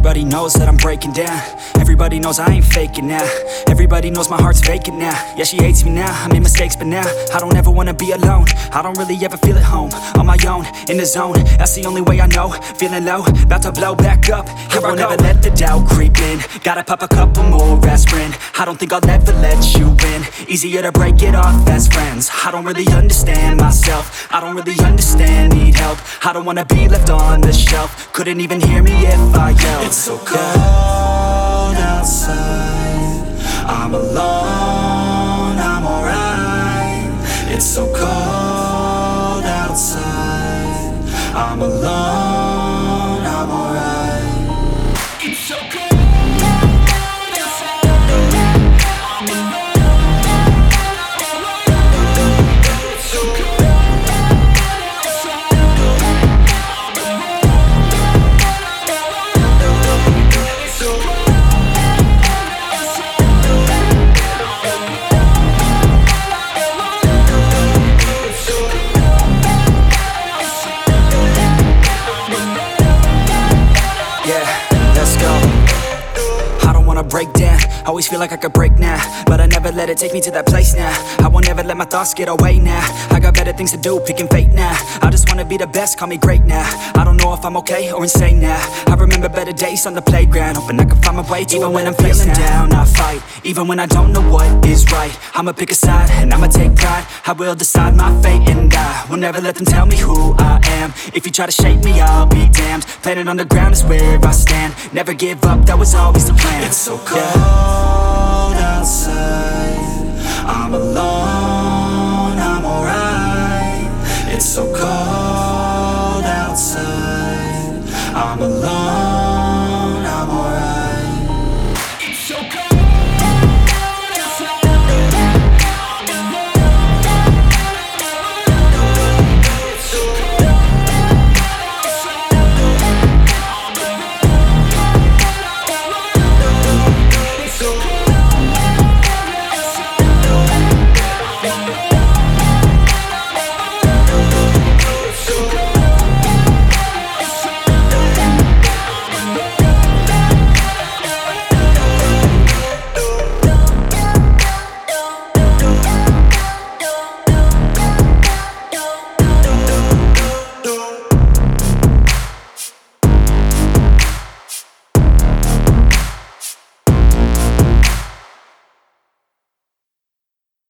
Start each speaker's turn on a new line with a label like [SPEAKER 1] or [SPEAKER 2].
[SPEAKER 1] Everybody knows that I'm breaking down. Everybody knows I ain't faking now. Everybody knows my heart's vacant now. Yeah, she hates me now, I made mistakes but now I don't ever wanna be alone. I don't really ever feel at home. On my own, in the zone, that's the only way I know. Feeling low, about to blow back up. Here I won't ever let the doubt creep in. Gotta pop a couple more aspirin. I don't think I'll ever let you in. Easier to break it off as friends. I don't really understand myself. I don't really understand, need help. I don't wanna be left on the shelf. Couldn't even hear me if I yelled.
[SPEAKER 2] It's so cold outside, I'm alone, I'm alright. It's so cold outside, I'm alone, I'm alright. It's so cold.
[SPEAKER 1] Break down, always feel like I could break now, but I never let it take me to that place now. I won't ever let my thoughts get away now. I got better things to do, picking fate now. I just wanna be the best, call me great now. I don't know if I'm okay or insane now. I remember better days on the playground, hoping I can find my way to even when I'm feeling down, I fight, even when I don't know what is right. I'ma pick a side, and I'ma take pride. I will decide my fate, and I will never let them tell me who I am. If you try to shape me, I'll be damned. Planet on the ground is where I stand. Never give up, that was always the plan.
[SPEAKER 2] It's so cold outside, I'm alone, I'm alright. It's so cold outside, I'm alone.